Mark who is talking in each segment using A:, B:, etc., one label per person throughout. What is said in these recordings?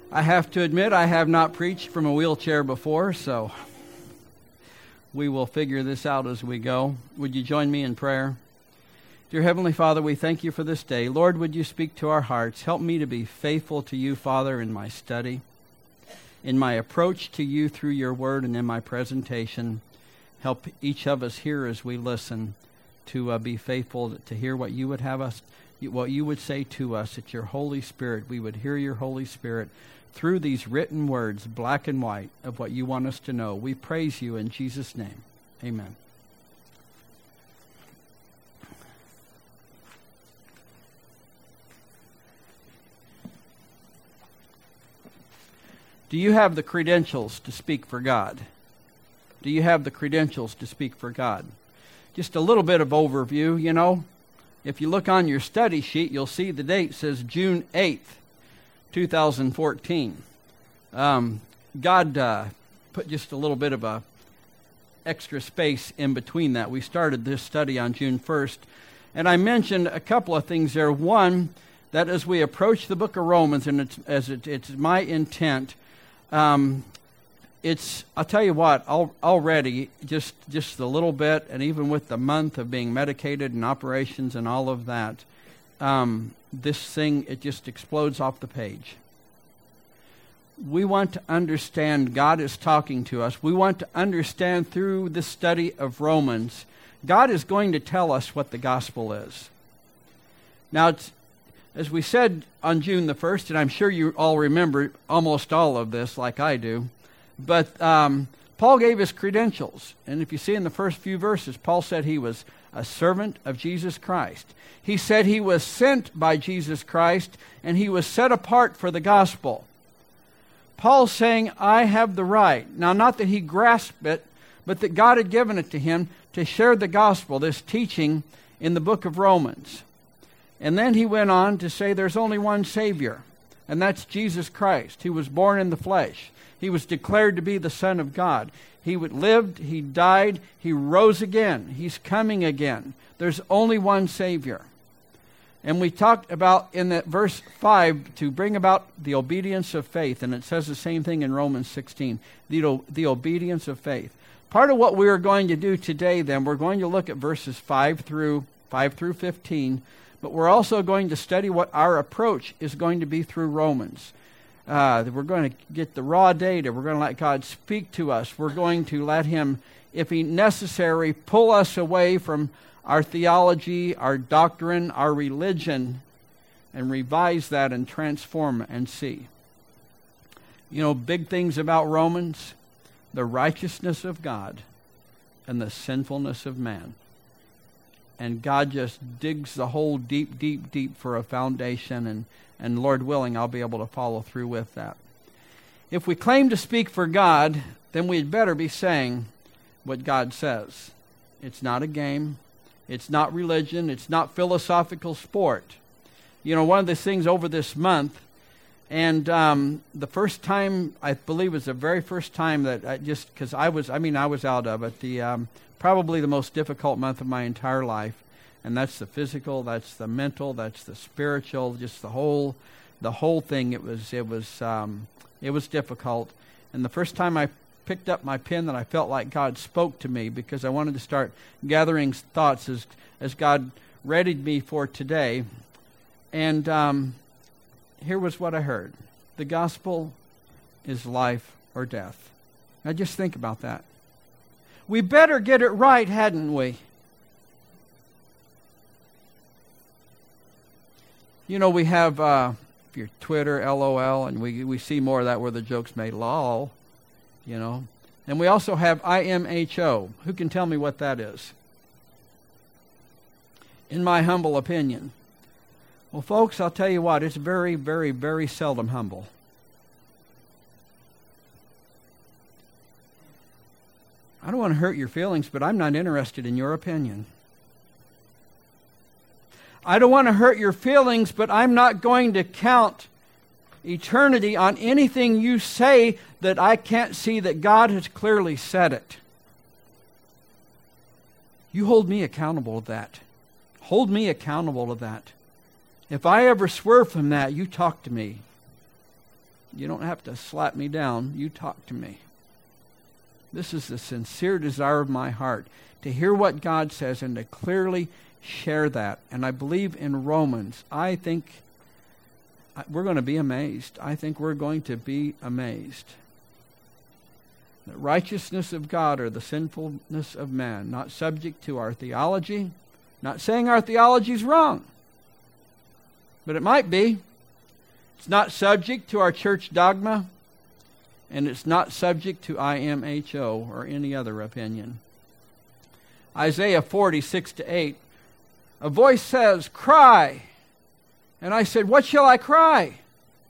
A: I have to admit I have not preached from a wheelchair before, so we will figure this out as we go. Would you join me in prayer? Dear Heavenly Father, we thank you for this day. Lord, would you speak to our hearts? Help me to be faithful to you, Father, in my study, in my approach to you through your word, and in my presentation. Help each of us here as we listen to be faithful to hear what you would have us, what you would say to us, that your Holy Spirit, we would hear your Holy Spirit through these written words, black and white, of what you want us to know. We praise you in Jesus' name. Amen. Do you have the credentials to speak for God? Do you have the credentials to speak for God? Just a little bit of overview, you know. If you look on your study sheet, you'll see the date says June 8th, 2014. God put just a little bit of a extra space in between that. We started this study on June 1st, and I mentioned a couple of things there. One, that as we approach the book of Romans, and it's my intent, I'll tell you what, already, just a little bit, and even with the month of being medicated and operations and all of that, this thing, it just explodes off the page. We want to understand God is talking to us. We want to understand through the study of Romans, God is going to tell us what the gospel is. Now, as we said on June the 1st, and I'm sure you all remember almost all of this like I do, but Paul gave his credentials. And if you see in the first few verses, Paul said he was a servant of Jesus Christ. He said he was sent by Jesus Christ, and he was set apart for the gospel. Paul's saying, I have the right. Now, not that he grasped it, but that God had given it to him to share the gospel, this teaching in the book of Romans. And then he went on to say there's only one Savior, and that's Jesus Christ. He was born in the flesh. He was declared to be the Son of God. He lived, he died, he rose again. He's coming again. There's only one Savior. And we talked about in that verse 5 to bring about the obedience of faith. And it says the same thing in Romans 16, the obedience of faith. Part of what we are going to do today then, we're going to look at verses 5 through 15, but we're also going to study what our approach is going to be through Romans. We're going to get the raw data. We're going to let God speak to us. We're going to let him, if necessary, pull us away from our theology, our doctrine, our religion, and revise that and transform and see. You know, big things about Romans, the righteousness of God and the sinfulness of man. And God just digs the hole deep, deep, deep for a foundation, and Lord willing, I'll be able to follow through with that. If we claim to speak for God, then we'd better be saying what God says. It's not a game. It's not religion. It's not philosophical sport. You know, one of the things over this month, and the first time, I believe it was the very first time that because I was out of it, probably the most difficult month of my entire life. And that's the physical, that's the mental, that's the spiritual, just the whole thing. It was difficult. And the first time I picked up my pen, that I felt like God spoke to me, because I wanted to start gathering thoughts as God readied me for today. And here was what I heard. The gospel is life or death. Now just think about that. We better get it right, hadn't we? You know, we have your Twitter, LOL, and we see more of that where the joke's made, lol, you know. And we also have IMHO. Who can tell me what that is? In my humble opinion. Well, folks, I'll tell you what, it's very, very, very seldom humble. I don't want to hurt your feelings, but I'm not interested in your opinion. I don't want to hurt your feelings, but I'm not going to count eternity on anything you say that I can't see that God has clearly said it. You hold me accountable to that. Hold me accountable to that. If I ever swerve from that, you talk to me. You don't have to slap me down. You talk to me. This is the sincere desire of my heart, to hear what God says and to clearly share that. And I believe in Romans. I think we're going to be amazed. I think we're going to be amazed. The righteousness of God or the sinfulness of man, not subject to our theology. Not saying our theology is wrong, but it might be. It's not subject to our church dogma, and it's not subject to IMHO or any other opinion. Isaiah 40:6-8, a voice says, "Cry." And I said, "What shall I cry?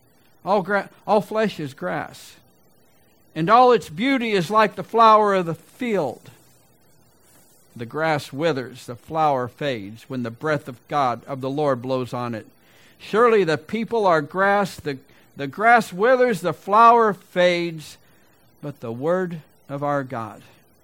A: All flesh is grass, and all its beauty is like the flower of the field. The grass withers, the flower fades, when the breath of God, of the Lord, blows on it. Surely the people are grass, the grass withers, the flower fades, but the word of our God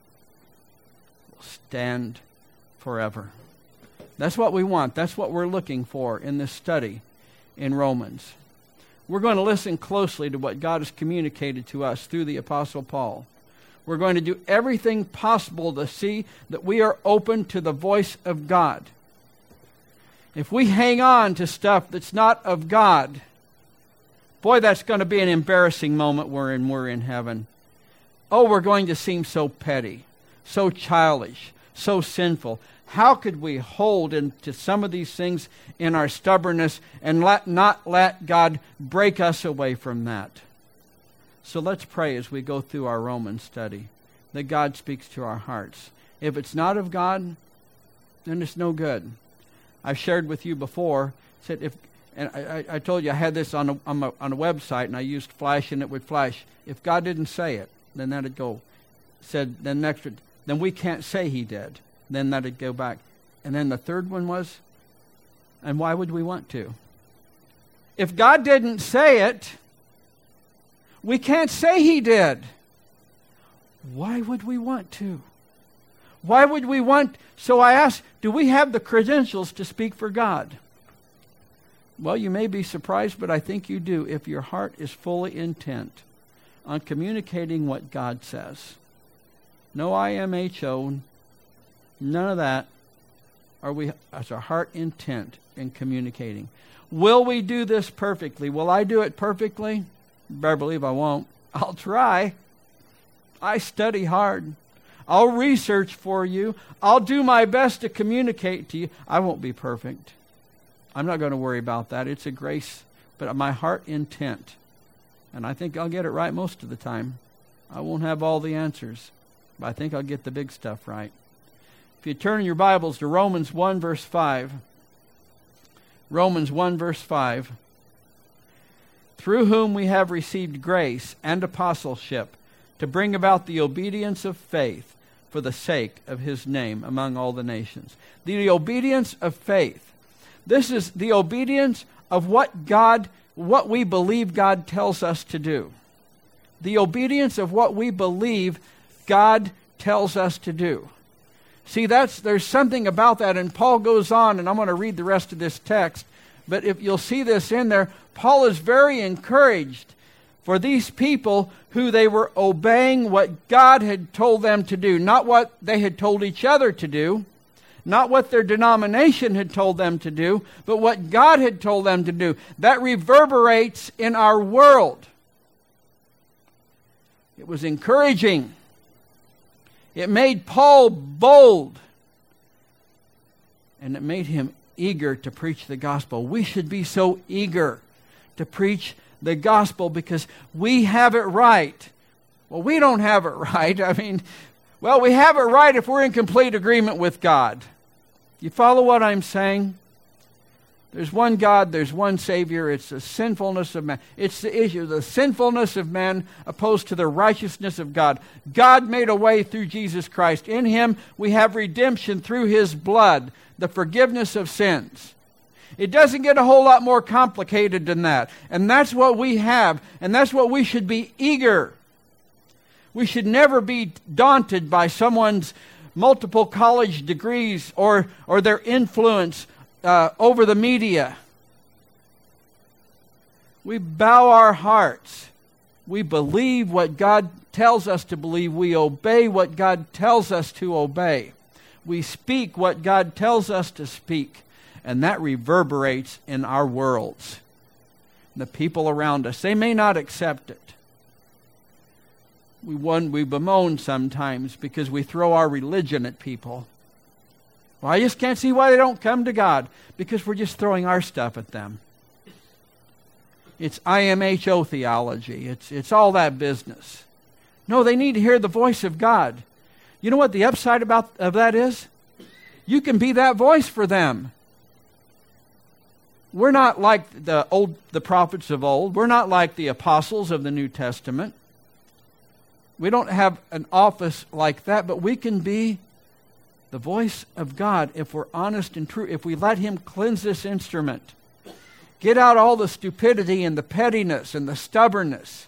A: will stand forever." That's what we want. That's what we're looking for in this study in Romans. We're going to listen closely to what God has communicated to us through the Apostle Paul. We're going to do everything possible to see that we are open to the voice of God. If we hang on to stuff that's not of God, boy, that's going to be an embarrassing moment when we're in heaven. Oh, we're going to seem so petty, so childish, so sinful. How could we hold into some of these things in our stubbornness and not let God break us away from that? So let's pray as we go through our Romans study that God speaks to our hearts. If it's not of God, then it's no good. I've shared with you before, I told you I had this on a website, and I used flash, and it would flash. If God didn't say it, then that'd go. Then we can't say He did. Then that'd go back. And then the third one was, and why would we want to? If God didn't say it, we can't say He did. Why would we want to? Why would we want? So I ask, do we have the credentials to speak for God? Well, you may be surprised, but I think you do if your heart is fully intent on communicating what God says. No IMHO, none of that. Is our heart intent in communicating? Will we do this perfectly? Will I do it perfectly? Better believe I won't. I'll try. I study hard. I'll research for you. I'll do my best to communicate to you. I won't be perfect. I'm not going to worry about that. It's a grace, but my heart intent. And I think I'll get it right most of the time. I won't have all the answers, but I think I'll get the big stuff right. If you turn your Bibles to Romans 1 verse 5. Romans 1 verse 5. Through whom we have received grace and apostleship to bring about the obedience of faith for the sake of His name among all the nations. The obedience of faith. This is the obedience of what we believe God tells us to do. The obedience of what we believe God tells us to do. See, there's something about that, and Paul goes on, and I'm going to read the rest of this text, but if you'll see this in there, Paul is very encouraged for these people who they were obeying what God had told them to do, not what they had told each other to do, not what their denomination had told them to do, but what God had told them to do. That reverberates in our world. It was encouraging. It made Paul bold, and it made him eager to preach the gospel. We should be so eager to preach the gospel because we have it right. Well, we don't have it right. We have it right if we're in complete agreement with God. You follow what I'm saying? There's one God, there's one Savior. It's the sinfulness of man. It's the issue, the sinfulness of man opposed to the righteousness of God. God made a way through Jesus Christ. In Him we have redemption through His blood, the forgiveness of sins. It doesn't get a whole lot more complicated than that. And that's what we have, and that's what we should be eager. We should never be daunted by someone's multiple college degrees or their influence over the media. We bow our hearts We believe what God tells us to believe. We obey what God tells us to obey. We speak what God tells us to speak. And that reverberates in our worlds. The people around us, they may not accept it. We bemoan sometimes because we throw our religion at people. Well, I just can't see why they don't come to God. Because we're just throwing our stuff at them. It's IMHO theology. It's all that business. No, they need to hear the voice of God. You know what the upside of that is? You can be that voice for them. We're not like the prophets of old. We're not like the apostles of the New Testament. We don't have an office like that, but we can be the voice of God if we're honest and true, if we let Him cleanse this instrument. Get out all the stupidity and the pettiness and the stubbornness.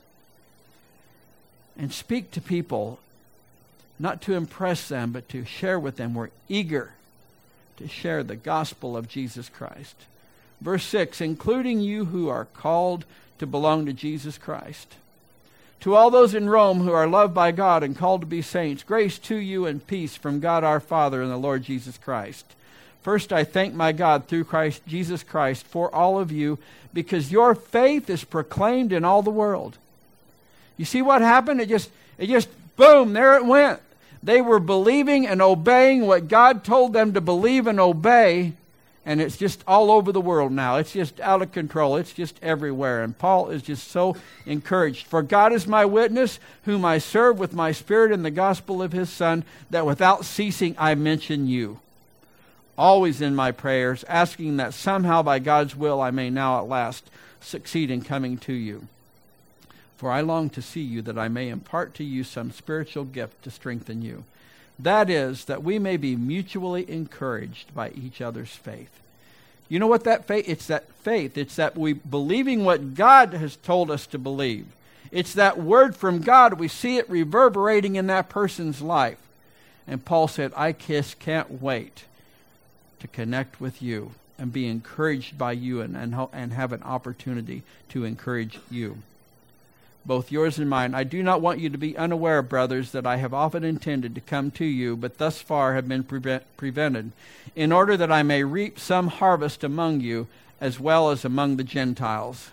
A: And speak to people, not to impress them, but to share with them. We're eager to share the gospel of Jesus Christ. Verse 6, including you who are called to belong to Jesus Christ. To all those in Rome who are loved by God and called to be saints, grace to you and peace from God our Father and the Lord Jesus Christ. First, I thank my God through Jesus Christ for all of you, because your faith is proclaimed in all the world. You see what happened? It just boom, there it went. They were believing and obeying what God told them to believe and obey, and it's just all over the world now. It's just out of control. It's just everywhere. And Paul is just so encouraged. For God is my witness, whom I serve with my spirit in the gospel of His Son, that without ceasing I mention you. Always in my prayers, asking that somehow by God's will I may now at last succeed in coming to you. For I long to see you, that I may impart to you some spiritual gift to strengthen you. That is, that we may be mutually encouraged by each other's faith. You know what that faith? It's that faith. It's that we believing what God has told us to believe. It's that word from God. We see it reverberating in that person's life. And Paul said, I can't wait to connect with you and be encouraged by you and have an opportunity to encourage you. Both yours and mine. I do not want you to be unaware, brothers, that I have often intended to come to you, but thus far have been prevented, in order that I may reap some harvest among you, as well as among the Gentiles.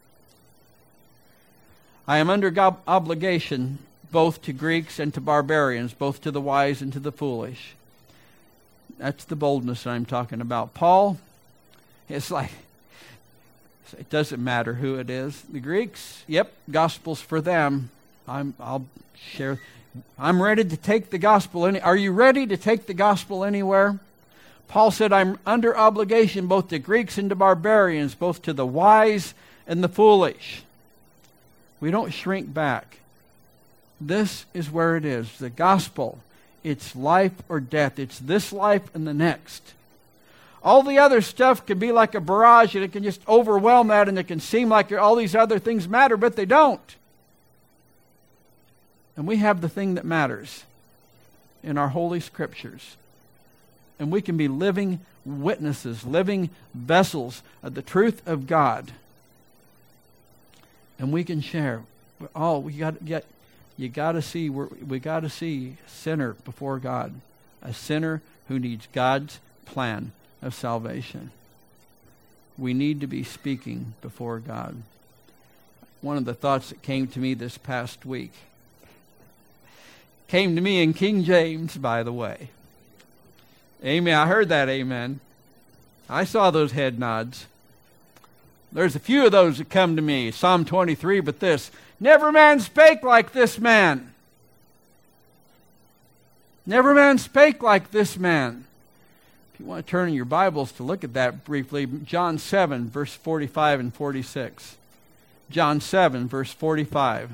A: I am under obligation both to Greeks and to barbarians, both to the wise and to the foolish. That's the boldness that I'm talking about. Paul, it's like, it doesn't matter who it is. The Greeks, yep, gospel's for them. I'll share. I'm ready to take the gospel. Are you ready to take the gospel anywhere? Paul said, I'm under obligation both to Greeks and to barbarians, both to the wise and the foolish. We don't shrink back. This is where it is. The gospel, it's life or death. It's this life and the next. All the other stuff can be like a barrage, and it can just overwhelm that, and it can seem like all these other things matter, but they don't. And we have the thing that matters in our Holy Scriptures. And we can be living witnesses, living vessels of the truth of God. And we can share. We got to see sinner before God, a sinner who needs God's plan of salvation. We need to be speaking before God. One of the thoughts that came to me this past week came to me in King James, by the way. Amen. I heard that, amen. I saw those head nods. There's a few of those that come to me. Psalm 23, but this, never man spake like this man. Never man spake like this man. You want to turn in your Bibles to look at that briefly. John 7, verse 45 and 46. John 7, verse 45.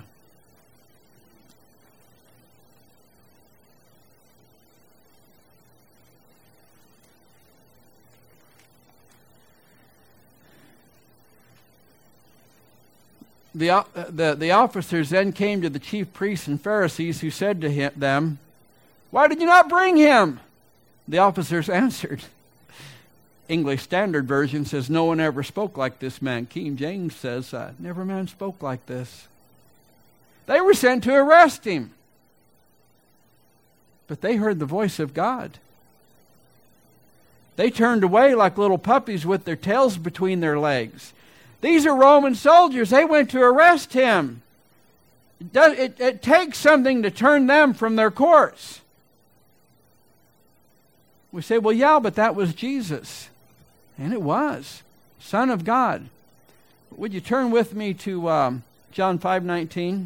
A: The officers then came to the chief priests and Pharisees, who said to them, why did you not bring him? The officers answered. English Standard Version says, no one ever spoke like this man. King James says, never man spoke like this. They were sent to arrest him. But they heard the voice of God. They turned away like little puppies with their tails between their legs. These are Roman soldiers. They went to arrest him. It takes something to turn them from their course. We say, well, yeah, but that was Jesus. And it was. Son of God. Would you turn with me to John 5:19?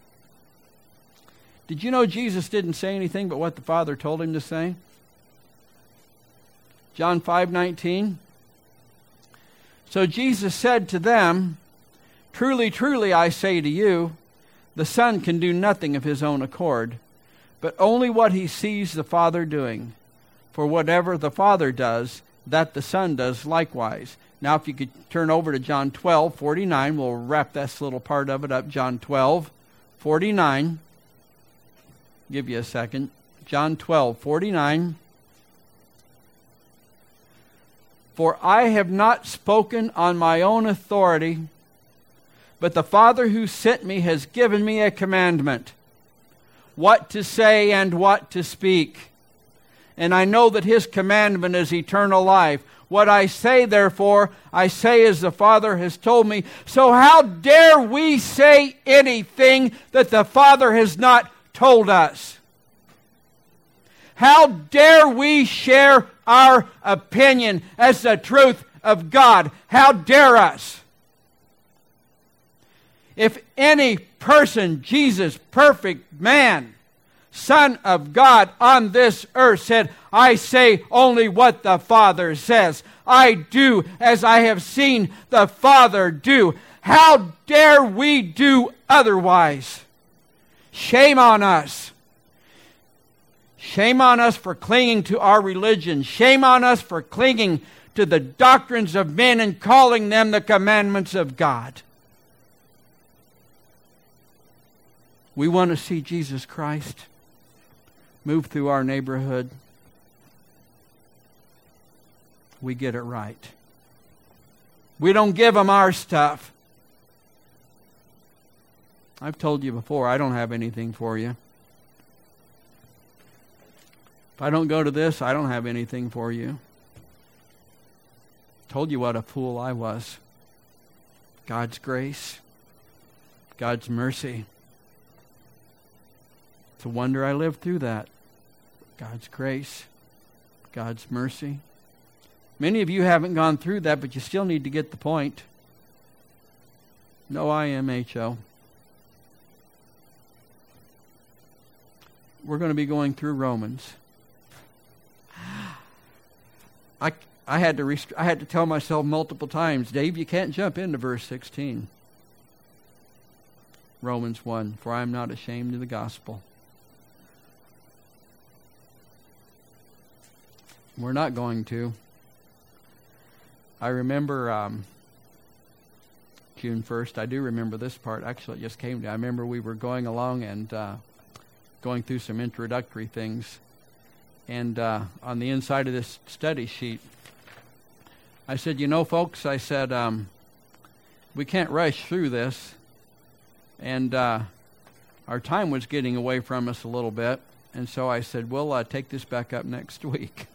A: Did you know Jesus didn't say anything but what the Father told him to say? John 5:19. So Jesus said to them, "Truly, truly, I say to you, the Son can do nothing of his own accord, but only what he sees the Father doing. For whatever the Father does, that the Son does likewise." Now, if you could turn over to John 12:49, we'll wrap this little part of it up. John 12:49. Give you a second. John 12:49. "For I have not spoken on my own authority, but the Father who sent me has given me a commandment, what to say and what to speak. And I know that his commandment is eternal life. What I say, therefore, I say as the Father has told me. So how dare we say anything that the Father has not told us? How dare we share our opinion as the truth of God? How dare us? If any person, Jesus, perfect man, Son of God on this earth, said, "I say only what the Father says. I do as I have seen the Father do," how dare we do otherwise? Shame on us. Shame on us for clinging to our religion. Shame on us for clinging to the doctrines of men and calling them the commandments of God. We want to see Jesus Christ move through our neighborhood. We get it right. We don't give them our stuff. I've told you before, I don't have anything for you. If I don't go to this, I don't have anything for you. Told you what a fool I was. God's grace, God's mercy. It's a wonder I lived through that. God's grace, God's mercy. Many of you haven't gone through that, but you still need to get the point. No IMHO. We're going to be going through Romans. I had to tell myself multiple times, Dave, you can't jump into verse 16. Romans 1, "For I am not ashamed of the gospel." We're not going to. I remember June 1st. I do remember this part. Actually, it just came to me. I remember we were going along and going through some introductory things. And on the inside of this study sheet, I said, "You know, folks," I said, "we can't rush through this." And our time was getting away from us a little bit. And so I said, "We'll take this back up next week."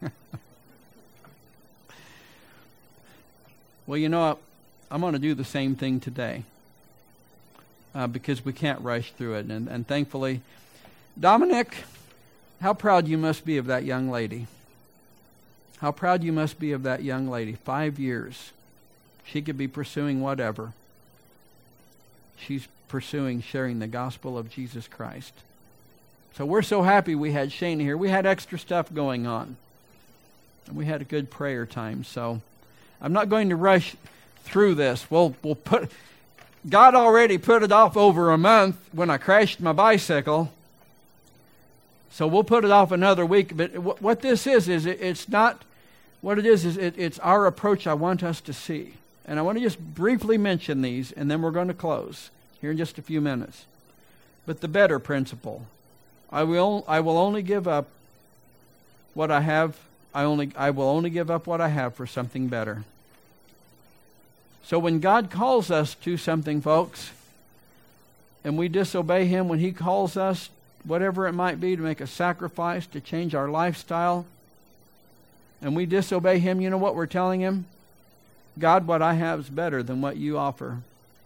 A: Well, you know, I'm going to do the same thing today because we can't rush through it. And thankfully, Dominic, how proud you must be of that young lady. How proud you must be of that young lady. 5 years. She could be pursuing whatever. She's pursuing sharing the gospel of Jesus Christ. So we're so happy we had Shane here. We had extra stuff going on. And we had a good prayer time. So I'm not going to rush through this. God already put it off over a month when I crashed my bicycle. So we'll put it off another week. But what this is it's not, what it is it's our approach I want us to see. And I want to just briefly mention these, and then we're going to close here in just a few minutes. But the better principle. I will only give up what I have. I will only give up what I have for something better. So when God calls us to something, folks, and we disobey Him when He calls us, whatever it might be, to make a sacrifice, to change our lifestyle, and we disobey Him, you know what we're telling Him? God, what I have is better than what you offer.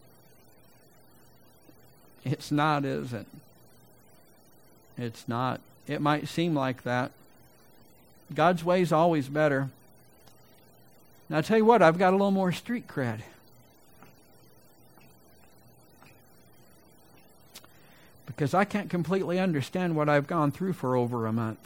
A: It's not, is it? It's not. It might seem like that. God's way is always better. Now, I'll tell you what, I've got a little more street cred. Because I can't completely understand what I've gone through for over a month.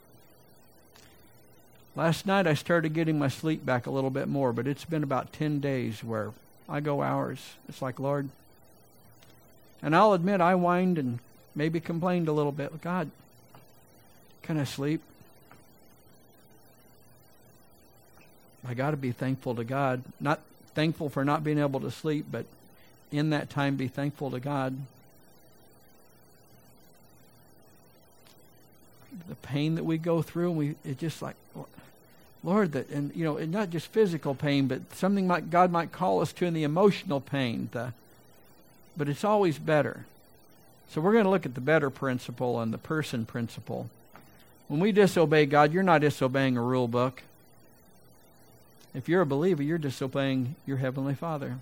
A: Last night I started getting my sleep back a little bit more, but it's been about 10 days where I go hours. It's like, Lord. And I'll admit I whined and maybe complained a little bit. God, can I sleep? I got to be thankful to God. Not thankful for not being able to sleep, but in that time be thankful to God. The pain that we go through, it's just like, Lord, and not just physical pain, but something like God might call us to in the emotional pain. But it's always better. So we're going to look at the better principle and the person principle. When we disobey God, you're not disobeying a rule book. If you're a believer, you're disobeying your Heavenly Father.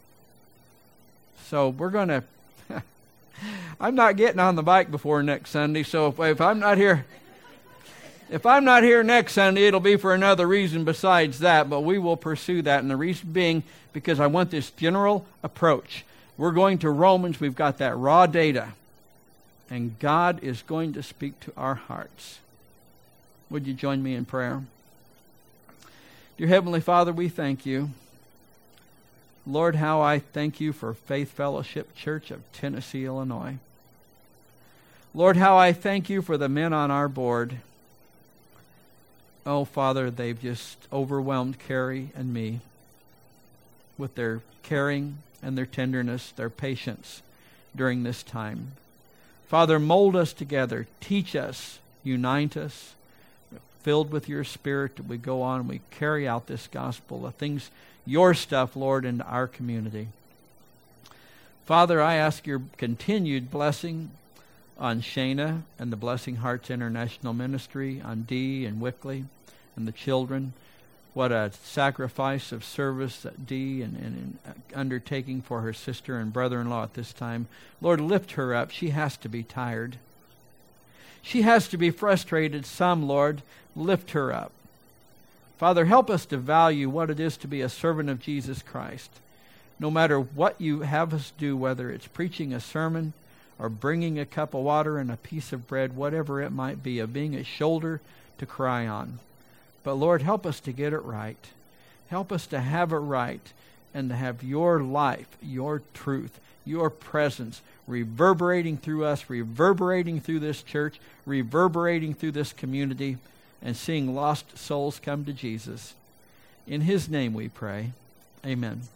A: So we're going to... I'm not getting on the bike before next Sunday, so if I'm not here... If I'm not here next Sunday, it'll be for another reason besides that, but we will pursue that. And the reason being, because I want this general approach. We're going to Romans. We've got that raw data. And God is going to speak to our hearts. Would you join me in prayer? Dear Heavenly Father, we thank you. Lord, how I thank you for Faith Fellowship Church of Tennessee, Illinois. Lord, how I thank you for the men on our board. Oh, Father, they've just overwhelmed Carrie and me with their caring and their tenderness, their patience during this time. Father, mold us together. Teach us. Unite us. Filled with your Spirit, that we go on and we carry out this gospel, the things, your stuff, Lord, into our community. Father, I ask your continued blessing on Shana and the Blessing Hearts International Ministry, on Dee and Wickley and the children. What a sacrifice of service that Dee and undertaking for her sister and brother-in-law at this time. Lord, lift her up. She has to be tired. She has to be frustrated some, Lord. Lift her up. Father, help us to value what it is to be a servant of Jesus Christ. No matter what you have us do, whether it's preaching a sermon or bringing a cup of water and a piece of bread, whatever it might be, of being a shoulder to cry on. But Lord, help us to get it right. Help us to have it right and to have your life, your truth, your presence reverberating through us, reverberating through this church, reverberating through this community, and seeing lost souls come to Jesus. In His name we pray. Amen.